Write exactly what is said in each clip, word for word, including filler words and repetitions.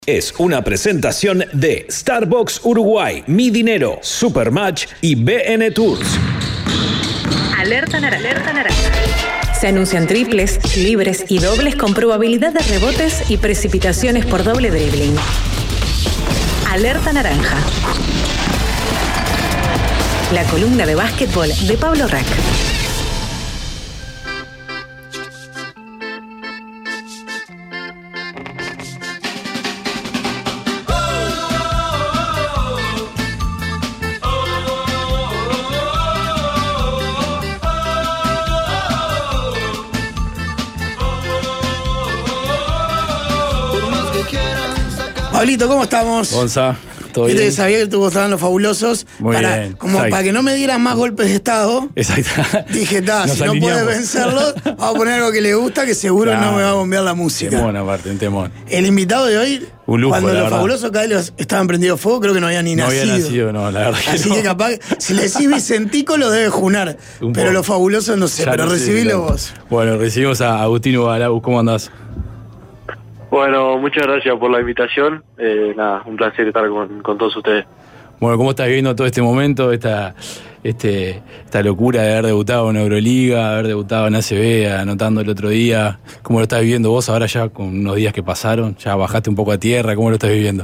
Es una presentación de Starbucks Uruguay, Mi Dinero, Supermatch y B N Tours. Alerta naranja. Alerta naranja. Se anuncian triples, libres y dobles con probabilidad de rebotes y precipitaciones por doble dribbling. Alerta naranja. La columna de básquetbol de Pablo Rack. Pablito, ¿cómo estamos? Gonza, ¿todo bien? Te sabía que te gustaban los fabulosos. Muy para, bien. Como Exacto. para que no me dieran más golpes de estado. Exacto. Dije, ta, Nos si no alineamos. puedes vencerlo, vamos a poner algo que le gusta, que seguro Claro. no me va a bombear la música. Temón aparte, un temón. El invitado de hoy, Un lujo, cuando la los verdad. fabulosos Caelos estaban prendidos fuego, creo que no había ni No nacido. había nacido, no, la verdad que Así no. que capaz, si le decís Vicentico lo debe junar. Un Pero poco. los fabulosos no sé, Ya pero no sé, recibilo claro. vos. Bueno, recibimos a Agustín Ugalau. ¿Cómo andás? Bueno, muchas gracias por la invitación. Eh, nada, un placer estar con, con todos ustedes. Bueno, ¿cómo estás viviendo todo este momento, esta, este, esta locura de haber debutado en Euroliga, haber debutado en A C B, anotando el otro día? ¿Cómo lo estás viviendo vos ahora ya con unos días que pasaron? ¿Ya bajaste un poco a tierra? ¿Cómo lo estás viviendo?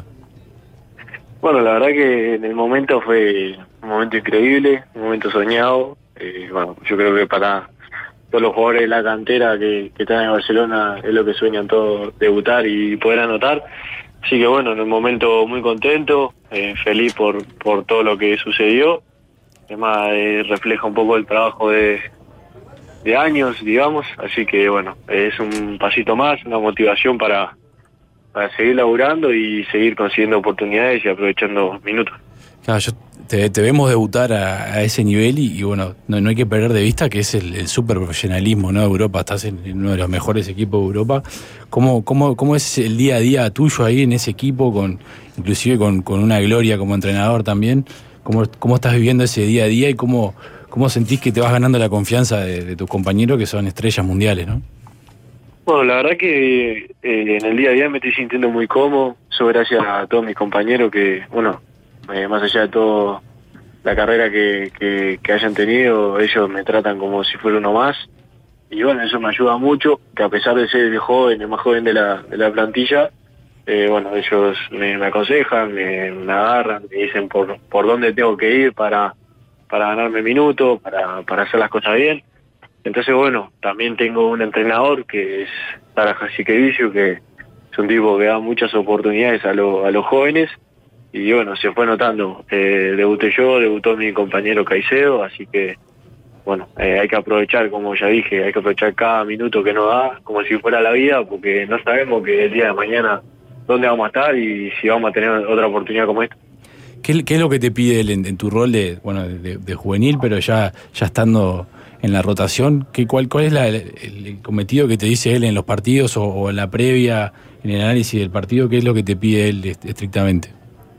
Bueno, la verdad que en el momento fue un momento increíble, un momento soñado. Eh, bueno, yo creo que para todos los jugadores de la cantera que, que están en Barcelona es lo que sueñan todos, debutar y poder anotar. Así que bueno, en un momento muy contento, eh, feliz por, por todo lo que sucedió. Además eh, refleja un poco el trabajo de, de años, digamos. Así que bueno, es un pasito más, una motivación para, para seguir laburando y seguir consiguiendo oportunidades y aprovechando minutos. Claro, yo te, te vemos debutar a, a ese nivel y, y bueno, no, no hay que perder de vista que es el, el super profesionalismo, ¿no? De Europa, estás en, en uno de los mejores equipos de Europa. ¿Cómo, cómo, cómo es el día a día tuyo ahí en ese equipo, con inclusive con, con una gloria como entrenador también? ¿Cómo, cómo estás viviendo ese día a día y cómo, cómo sentís que te vas ganando la confianza de, de tus compañeros que son estrellas mundiales, ¿no? Bueno, la verdad que eh, en el día a día me estoy sintiendo muy cómodo, eso gracias a todos mis compañeros que, bueno, eh, más allá de todo la carrera que, que, que hayan tenido, ellos me tratan como si fuera uno más. Y bueno, eso me ayuda mucho, que a pesar de ser el joven, el más joven de la, de la plantilla, eh, bueno, ellos me, me aconsejan, me, me agarran, me dicen por, por dónde tengo que ir para, para ganarme minutos, para, para hacer las cosas bien. Entonces, bueno, también tengo un entrenador que es Tara Jasikevicio, que es un tipo que da muchas oportunidades a, lo, a los jóvenes. Y bueno, se fue notando. Eh, debuté yo, debutó mi compañero Caicedo, así que, bueno, eh, hay que aprovechar, como ya dije, hay que aprovechar cada minuto que nos da, como si fuera la vida, porque no sabemos que el día de mañana dónde vamos a estar y si vamos a tener otra oportunidad como esta. ¿Qué, qué es lo que te pide él en, en tu rol de, bueno, de, de juvenil, pero ya, ya estando en la rotación? ¿Qué, cuál, ¿Cuál es la, el, el cometido que te dice él en los partidos o, o en la previa, en el análisis del partido? ¿Qué es lo que te pide él est- estrictamente?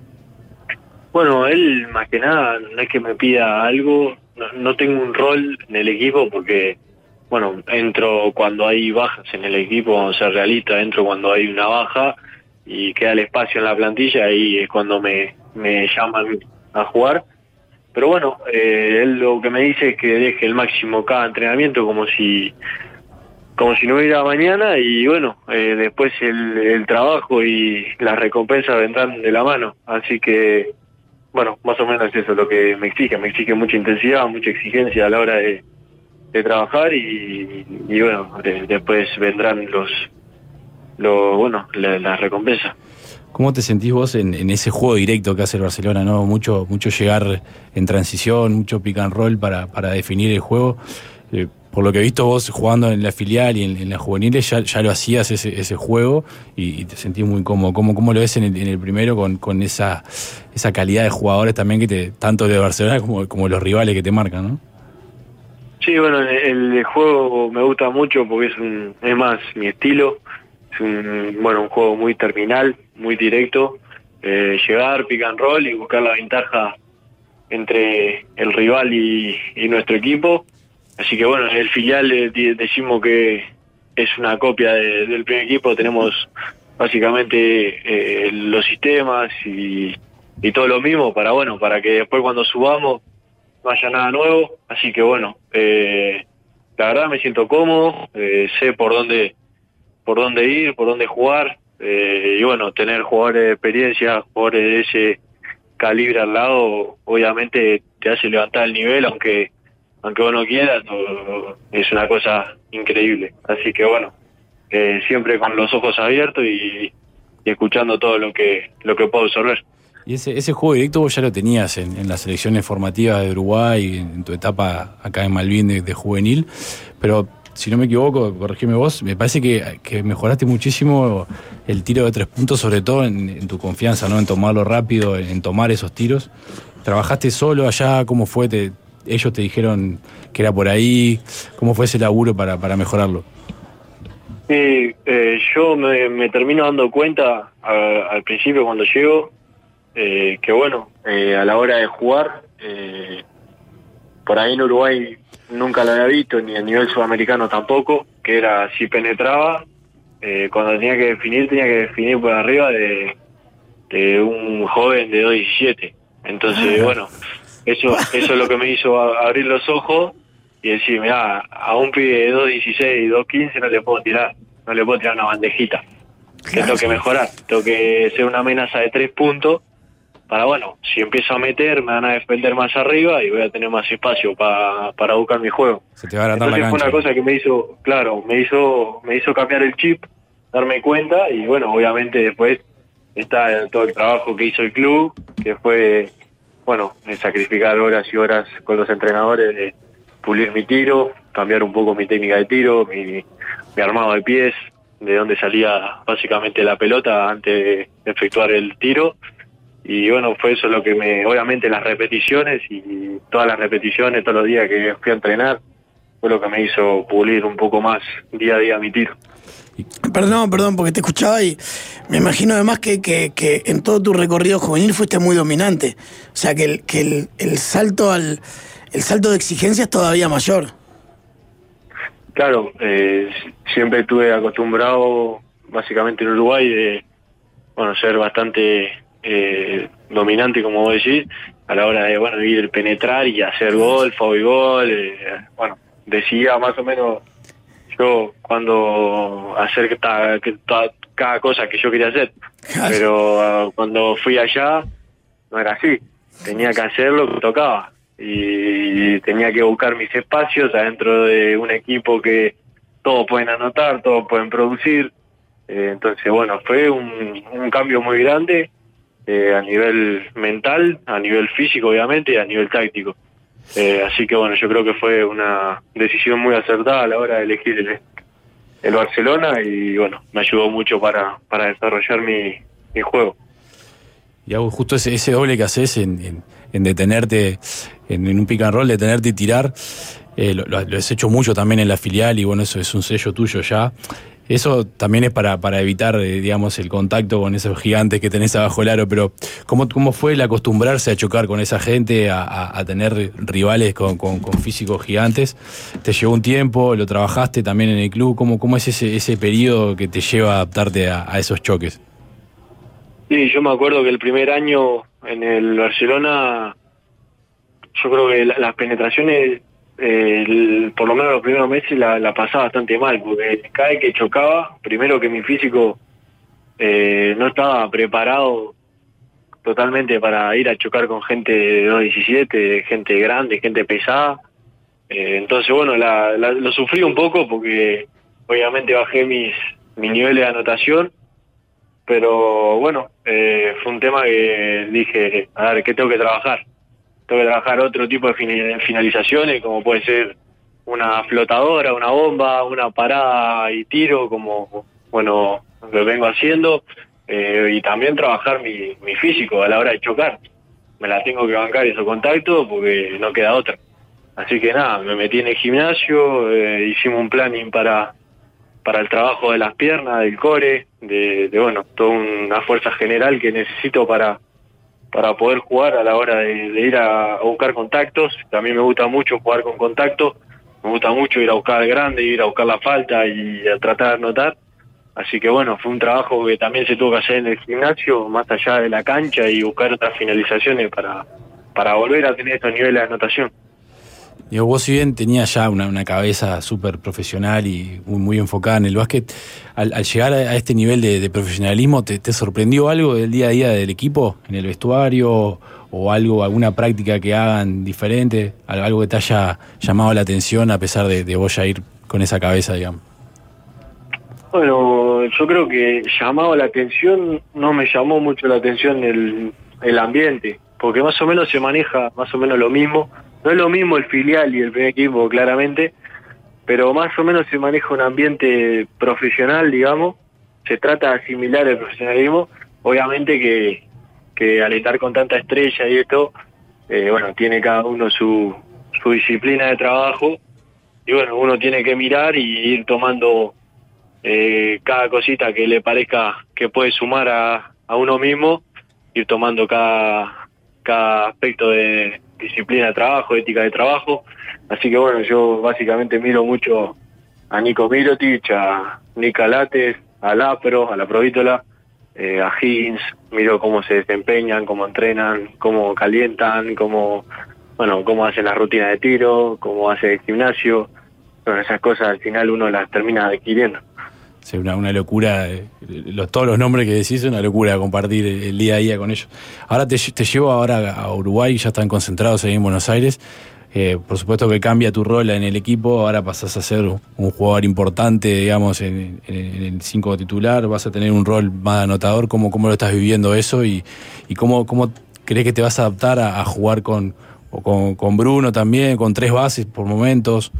Bueno, él más que nada no es que me pida algo, no, no tengo un rol en el equipo porque, bueno, entro cuando hay bajas en el equipo, vamos a ser realistas, entro cuando hay una baja y queda el espacio en la plantilla y es cuando me, me llaman a jugar. Pero bueno, eh, él lo que me dice es que deje el máximo cada entrenamiento como si como si no hubiera mañana y bueno, eh, después el, el trabajo y las recompensas vendrán de la mano. Así que, bueno, más o menos es eso lo que me exige. Me exige mucha intensidad, mucha exigencia a la hora de, de trabajar y, y bueno, de, después vendrán los, los bueno, la, las recompensas. ¿Cómo te sentís vos en, en ese juego directo que hace el Barcelona, ¿no? Mucho, mucho llegar en transición, mucho pick and roll para, para definir el juego. Eh, por lo que he visto vos jugando en la filial y en, en las juveniles, ya, ya lo hacías ese, ese juego y, y te sentís muy cómodo. ¿Cómo, cómo lo ves en el, en el primero con, con esa, esa calidad de jugadores también que te, tanto de Barcelona como, como los rivales que te marcan, ¿no? Sí, bueno, el, el juego me gusta mucho porque es un, es más mi estilo. Es un, bueno, un juego muy terminal, muy directo. Eh, llegar, pick and roll y buscar la ventaja entre el rival y, y nuestro equipo. Así que bueno, en el filial eh, decimos que es una copia de, del primer equipo. Tenemos básicamente eh, los sistemas y, y todo lo mismo para, bueno, para que después cuando subamos no haya nada nuevo. Así que bueno, eh, la verdad me siento cómodo, eh, sé por dónde, por dónde ir, por dónde jugar, eh, y bueno, tener jugadores de experiencia, jugadores de ese calibre al lado, obviamente te hace levantar el nivel, aunque aunque vos no quieras, no, es una cosa increíble. Así que bueno, eh, siempre con los ojos abiertos y, y escuchando todo lo que lo que puedo absorber. Y ese, ese juego directo vos ya lo tenías en, en las selecciones formativas de Uruguay, en, en tu etapa acá en Malvin de, de juvenil, pero si no me equivoco, corregime vos, me parece que, que mejoraste muchísimo el tiro de tres puntos, sobre todo en, en tu confianza, ¿no? En tomarlo rápido, en, en tomar esos tiros. ¿Trabajaste solo allá? ¿Cómo fue? Te, ¿Ellos te dijeron que era por ahí? ¿Cómo fue ese laburo para, para mejorarlo? Sí, eh, yo me, me termino dando cuenta a, al principio cuando llego, eh, que bueno, eh, a la hora de jugar, eh, por ahí en Uruguay nunca lo había visto, ni a nivel sudamericano tampoco, que era si penetraba, eh, cuando tenía que definir, tenía que definir por arriba de, de un joven de dos diecisiete. Entonces, bueno, eso eso es lo que me hizo a, abrir los ojos y decir, mirá, a un pibe de dos dieciséis, dos quince no le puedo tirar, no le puedo tirar una bandejita. Que tengo que mejorar, tengo que ser una amenaza de tres puntos para, bueno, si empiezo a meter, me van a defender más arriba y voy a tener más espacio para, para buscar mi juego. Se te va a agrandar la cancha. Entonces fue una cosa que me hizo, claro, me hizo, me hizo cambiar el chip, darme cuenta, y bueno, obviamente después está todo el trabajo que hizo el club, que fue, bueno, de sacrificar horas y horas con los entrenadores, de pulir mi tiro, cambiar un poco mi técnica de tiro, mi, mi armado de pies, de dónde salía básicamente la pelota antes de efectuar el tiro. Y bueno, fue eso lo que me, obviamente las repeticiones y todas las repeticiones, todos los días que fui a entrenar, fue lo que me hizo pulir un poco más día a día mi tiro. Perdón, perdón, porque te escuchaba y me imagino además que, que, que en todo tu recorrido juvenil fuiste muy dominante. O sea, que el, que el, el salto al el salto de exigencia es todavía mayor. Claro, eh, siempre estuve acostumbrado, básicamente en Uruguay, de bueno, ser bastante eh, dominante, como vos decís, a la hora de bueno ir penetrar y hacer gol, foul y gol. Eh, bueno, decía más o menos yo cuando hacer que ta, que ta, cada cosa que yo quería hacer, pero uh, cuando fui allá no era así, tenía que hacer lo que tocaba y tenía que buscar mis espacios adentro de un equipo que todos pueden anotar, todos pueden producir. Eh, entonces bueno, fue un, un cambio muy grande, eh, a nivel mental, a nivel físico obviamente y a nivel táctico. Eh, así que bueno, yo creo que fue una decisión muy acertada a la hora de elegir el, el Barcelona y bueno, me ayudó mucho para, para desarrollar mi, mi juego. Y hago justo ese, ese doble que haces en, en, en detenerte, en, en un pick and roll, detenerte y tirar, eh, lo, lo has hecho mucho también en la filial y bueno, eso es un sello tuyo ya. Eso también es para, para evitar, eh, digamos, el contacto con esos gigantes que tenés abajo el aro, pero ¿cómo, cómo fue el acostumbrarse a chocar con esa gente, a, a, a tener rivales con, con, con físicos gigantes? ¿Te llevó un tiempo? ¿Lo trabajaste también en el club? ¿Cómo, cómo es ese, ese periodo que te lleva a adaptarte a, a esos choques? Sí, yo me acuerdo que el primer año en el Barcelona, yo creo que la, las penetraciones, eh, el, por lo menos los primeros meses la, la pasaba bastante mal, porque cada vez que chocaba, primero que mi físico eh, no estaba preparado totalmente para ir a chocar con gente de dos diecisiete, gente grande, gente pesada. Eh, entonces, bueno, la, la, lo sufrí un poco porque obviamente bajé mis, mis niveles de anotación. Pero bueno, eh, fue un tema que dije, a ver, ¿qué tengo que trabajar? Tengo que trabajar otro tipo de finalizaciones, como puede ser una flotadora, una bomba, una parada y tiro, como, bueno, lo vengo haciendo. Eh, y también trabajar mi, mi físico a la hora de chocar. Me la tengo que bancar esos contactos porque no queda otra. Así que nada, me metí en el gimnasio, eh, hicimos un planning para... para el trabajo de las piernas, del core, de, de bueno, toda una fuerza general que necesito para para poder jugar a la hora de, de ir a, a buscar contactos. También me gusta mucho jugar con contacto, me gusta mucho ir a buscar al grande, ir a buscar la falta y a tratar de anotar. Así que bueno, fue un trabajo que también se tuvo que hacer en el gimnasio, más allá de la cancha, y buscar otras finalizaciones para, para volver a tener estos niveles de anotación. Digo, vos si bien tenías ya una, una cabeza súper profesional y muy, muy enfocada en el básquet, al, al llegar a, a este nivel de, de profesionalismo, ¿te, ¿te sorprendió algo del día a día del equipo, en el vestuario, o algo, alguna práctica que hagan diferente, algo que te haya llamado la atención a pesar de, de vos ya ir con esa cabeza, digamos? Bueno, yo creo que llamado la atención, no me llamó mucho la atención el, el ambiente, porque más o menos se maneja más o menos lo mismo. No es lo mismo el filial y el primer equipo, claramente, pero más o menos se maneja un ambiente profesional, digamos. Se trata de asimilar el profesionalismo. Obviamente que, que al estar con tanta estrella y esto, eh, bueno, tiene cada uno su, su disciplina de trabajo, y bueno, uno tiene que mirar y ir tomando eh, cada cosita que le parezca que puede sumar a, a uno mismo, ir tomando cada, cada aspecto de disciplina de trabajo, ética de trabajo. Así que bueno, yo básicamente miro mucho a Nico Mirotic, a Nika Lates, a Lapro, a la Provítola, eh, a Higgins. Miro cómo se desempeñan, cómo entrenan, cómo calientan, cómo, bueno, cómo hacen la rutina de tiro, cómo hace el gimnasio. Bueno, esas cosas al final uno las termina adquiriendo. Sí, una, una locura, eh, los, todos los nombres que decís, es una locura compartir el, el día a día con ellos. Ahora te, te llevo ahora a Uruguay, ya están concentrados ahí en Buenos Aires. Eh, por supuesto que cambia tu rol en el equipo, ahora pasás a ser un jugador importante, digamos, en, en, en el cinco titular, vas a tener un rol más anotador. ¿Cómo, cómo lo estás viviendo eso? Y, y cómo, cómo crees que te vas a adaptar a, a jugar con, o con, con Bruno también, con tres bases por momentos?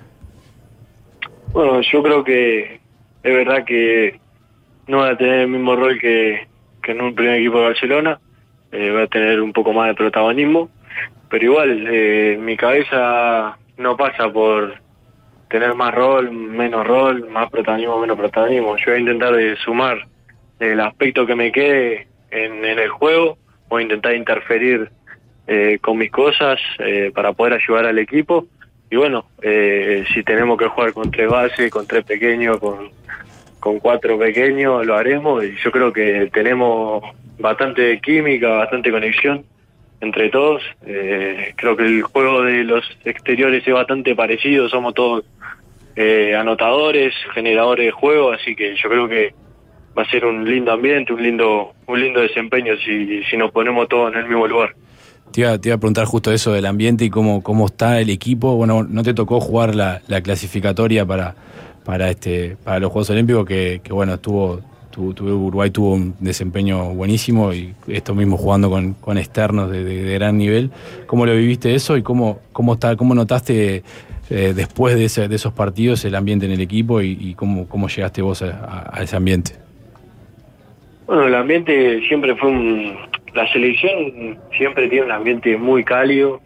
Bueno, yo creo que es verdad que no voy a tener el mismo rol que, que en un primer equipo de Barcelona. Eh, voy a tener un poco más de protagonismo, pero igual eh, mi cabeza no pasa por tener más rol, menos rol, más protagonismo, menos protagonismo. Yo voy a intentar de sumar el aspecto que me quede en, en el juego, voy a intentar interferir eh, con mis cosas eh, para poder ayudar al equipo. Y bueno, eh, si tenemos que jugar con tres bases, con tres pequeños, con, con cuatro pequeños, lo haremos. Y yo creo que tenemos bastante química, bastante conexión entre todos. Eh, creo que el juego de los exteriores es bastante parecido, somos todos eh, anotadores, generadores de juego, así que yo creo que va a ser un lindo ambiente, un lindo, un lindo desempeño si, si nos ponemos todos en el mismo lugar. Te iba, te iba a preguntar justo eso del ambiente y cómo, cómo está el equipo. Bueno, no te tocó jugar la, la clasificatoria para, para este para los Juegos Olímpicos, que, que bueno, estuvo, tu, tu Uruguay tuvo un desempeño buenísimo, y esto mismo jugando con, con externos de, de, de gran nivel. ¿Cómo lo viviste eso y cómo, cómo, está, cómo notaste eh, después de, ese, de esos partidos el ambiente en el equipo y, y cómo, cómo llegaste vos a, a ese ambiente? Bueno, el ambiente siempre fue un... La selección siempre tiene un ambiente muy cálido,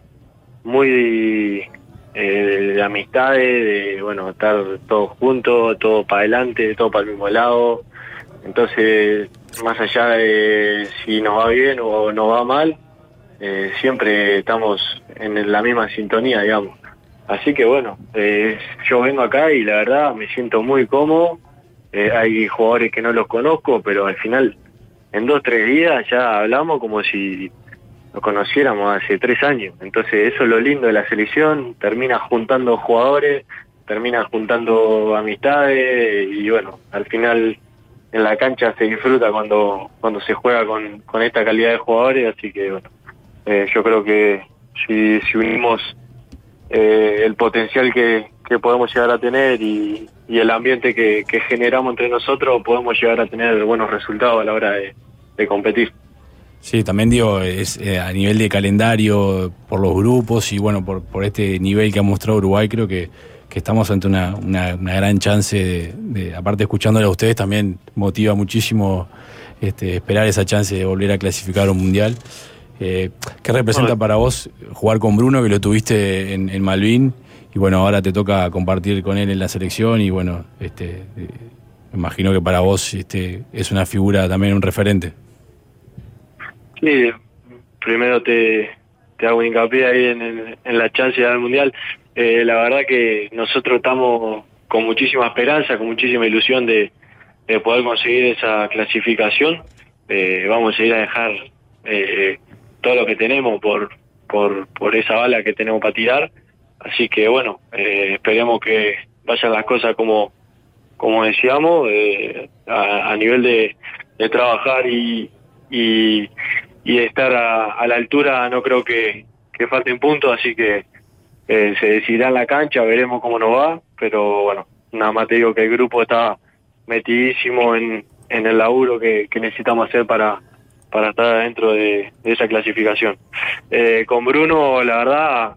muy eh, de amistades, de bueno, estar todos juntos, todo para adelante, todo para el mismo lado. Entonces, más allá de si nos va bien o nos va mal, eh, siempre estamos en la misma sintonía, digamos. Así que bueno, eh, yo vengo acá y la verdad me siento muy cómodo. Eh, hay jugadores que no los conozco, pero al final en dos, tres días ya hablamos como si nos conociéramos hace tres años. Entonces eso es lo lindo de la selección, termina juntando jugadores, termina juntando amistades y bueno, al final en la cancha se disfruta cuando cuando se juega con, con esta calidad de jugadores, así que bueno, eh, yo creo que si, si unimos eh, el potencial que, que podemos llegar a tener y, y el ambiente que, que generamos entre nosotros, podemos llegar a tener buenos resultados a la hora de, de competir. Sí, también digo, es eh, a nivel de calendario, por los grupos y bueno, por, por este nivel que ha mostrado Uruguay, creo que, que estamos ante una, una, una gran chance de, de, aparte escuchándole a ustedes, también motiva muchísimo este, esperar esa chance de volver a clasificar a un mundial. Eh, ¿Qué representa bueno. para vos jugar con Bruno, que lo tuviste en, en Malvin, y bueno, ahora te toca compartir con él en la selección y bueno, este, eh, me imagino que para vos este, es una figura también, un referente? Sí, primero te, te hago hincapié ahí en, en, en la chance de dar el mundial. Eh, la verdad que nosotros estamos con muchísima esperanza, con muchísima ilusión de, de poder conseguir esa clasificación. Eh, vamos a ir a dejar eh, todo lo que tenemos por, por, por esa bala que tenemos para tirar. Así que bueno, eh, esperemos que vayan las cosas como, como decíamos, eh, a, a nivel de, de trabajar y, y, y de estar a, a la altura. No creo que, que falten puntos, así que eh, se decidirá en la cancha, veremos cómo nos va, pero bueno, nada más te digo que el grupo está metidísimo en, en el laburo que, que necesitamos hacer para, para estar dentro de, de esa clasificación. Eh, con Bruno, la verdad,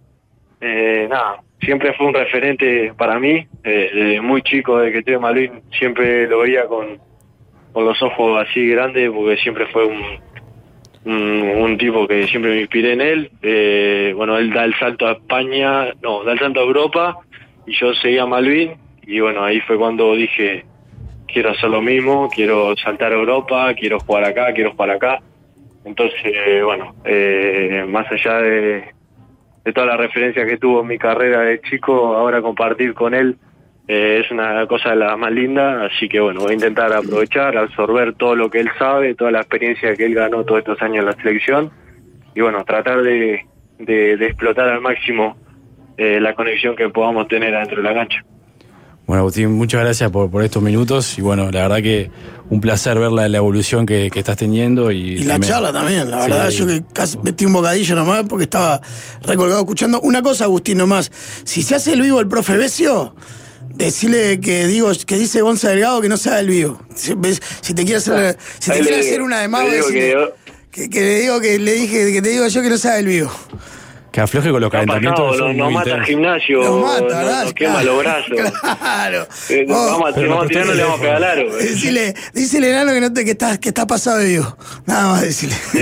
eh, nada, siempre fue un referente para mí, eh, desde muy chico, desde que estoy en Malvin, siempre lo veía con, con los ojos así grandes, porque siempre fue un, un, un tipo que siempre me inspiré en él. Eh, bueno, él da el salto a España, no, da el salto a Europa, y yo seguía a Malvin, y bueno, ahí fue cuando dije, quiero hacer lo mismo, quiero saltar a Europa, quiero jugar acá, quiero jugar acá. Entonces, eh, bueno, eh, más allá de, de toda la referencia que tuvo en mi carrera de chico, ahora compartir con él eh, es una cosa de las más lindas, así que bueno, voy a intentar aprovechar, absorber todo lo que él sabe, toda la experiencia que él ganó todos estos años en la selección, y bueno, tratar de, de, de explotar al máximo eh, la conexión que podamos tener adentro de la cancha. Bueno, Agustín, muchas gracias por, por estos minutos y bueno, la verdad que un placer ver la, la evolución que, que estás teniendo. Y, y la también, charla también, la verdad, sí, yo que casi metí un bocadillo nomás porque estaba recolgado escuchando. Una cosa, Agustín, nomás, si se hace el vivo el profe Besio, decirle que digo que dice Gonza Delgado que no se haga el vivo. Si, si te quiere hacer, si te quiere hacer una de más, decirle que, que, que le digo que le dije que te digo yo que no se haga el vivo. Que afloje con los calentamientos. Nos no mata el gimnasio, nos, mata, nos, dale, nos quema claro, los brazos. Claro. Eh, oh, vamos, vamos a tirar, no le vamos a pegar largo. Decile, decile, Nano, que, no te, que, está, que está pasado de vivo. Nada más decirle. Sí,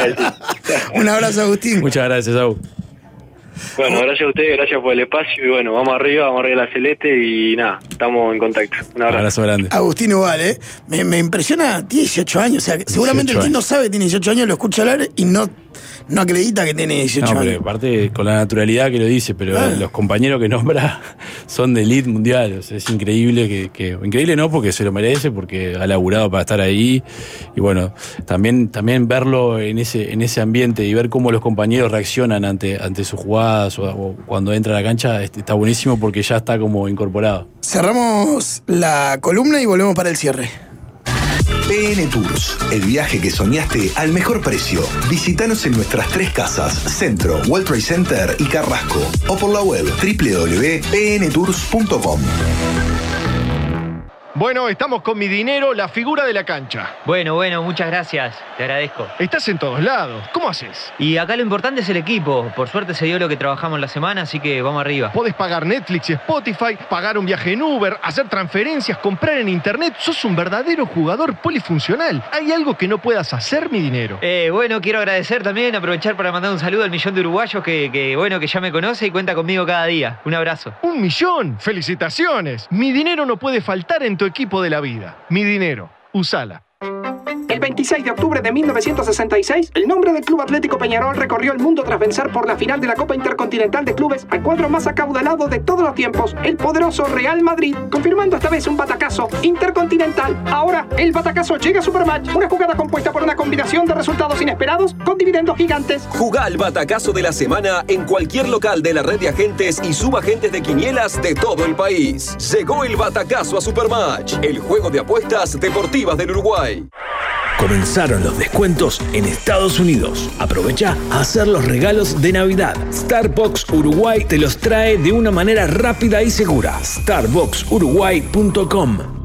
un abrazo, Agustín. Muchas gracias, Agus. Bueno, gracias a ustedes, gracias por el espacio. Y bueno, vamos arriba, vamos arriba a la Celeste y nada, estamos en contacto. Un abrazo. abrazo grande. Agustín igual, ¿eh? Me, me impresiona, tiene dieciocho años. O sea, seguramente el que no sabe tiene dieciocho años, lo escucha hablar y no. No acredita que tiene dieciocho no, años. Pero aparte con la naturalidad que lo dice, pero ah. los compañeros que nombra son de elite mundial. O sea, es increíble que, que. Increíble no porque se lo merece, porque ha laburado para estar ahí. Y bueno, también, también verlo en ese, en ese ambiente y ver cómo los compañeros reaccionan ante, ante sus jugadas o, o cuando entra a la cancha, está buenísimo porque ya está como incorporado. Cerramos la columna y volvemos para el cierre. P N Tours, el viaje que soñaste al mejor precio. Visítanos en nuestras tres casas, Centro, World Trade Center y Carrasco, o por la web doble u doble u doble u punto p n tours punto com. Bueno, estamos con Mi Dinero, la figura de la cancha. Bueno, bueno, muchas gracias, te agradezco. Estás en todos lados, ¿cómo haces? Y acá lo importante es el equipo. Por suerte se dio lo que trabajamos la semana, así que vamos arriba. Podés pagar Netflix y Spotify, pagar un viaje en Uber, hacer transferencias, comprar en internet. Sos un verdadero jugador polifuncional. ¿Hay algo que no puedas hacer, Mi Dinero? Eh, bueno, quiero agradecer también, aprovechar para mandar un saludo al millón de uruguayos que, que, bueno, que ya me conoce y cuenta conmigo cada día. Un abrazo. ¡Un millón! ¡Felicitaciones! Mi Dinero no puede faltar en tu equipo de la vida. Mi Dinero. Usala. El veintiséis de octubre de mil novecientos sesenta y seis, el nombre del Club Atlético Peñarol recorrió el mundo tras vencer por la final de la Copa Intercontinental de Clubes al cuadro más acaudalado de todos los tiempos, el poderoso Real Madrid, confirmando esta vez un batacazo intercontinental. Ahora, el batacazo llega a Supermatch, una jugada compuesta por una combinación de resultados inesperados con dividendos gigantes. Jugá al batacazo de la semana en cualquier local de la red de agentes y subagentes de quinielas de todo el país. Llegó el batacazo a Supermatch, el juego de apuestas deportivas del Uruguay. Comenzaron los descuentos en Estados Unidos. Aprovecha a hacer los regalos de Navidad. Starbucks Uruguay te los trae de una manera rápida y segura. starbucks uruguay punto com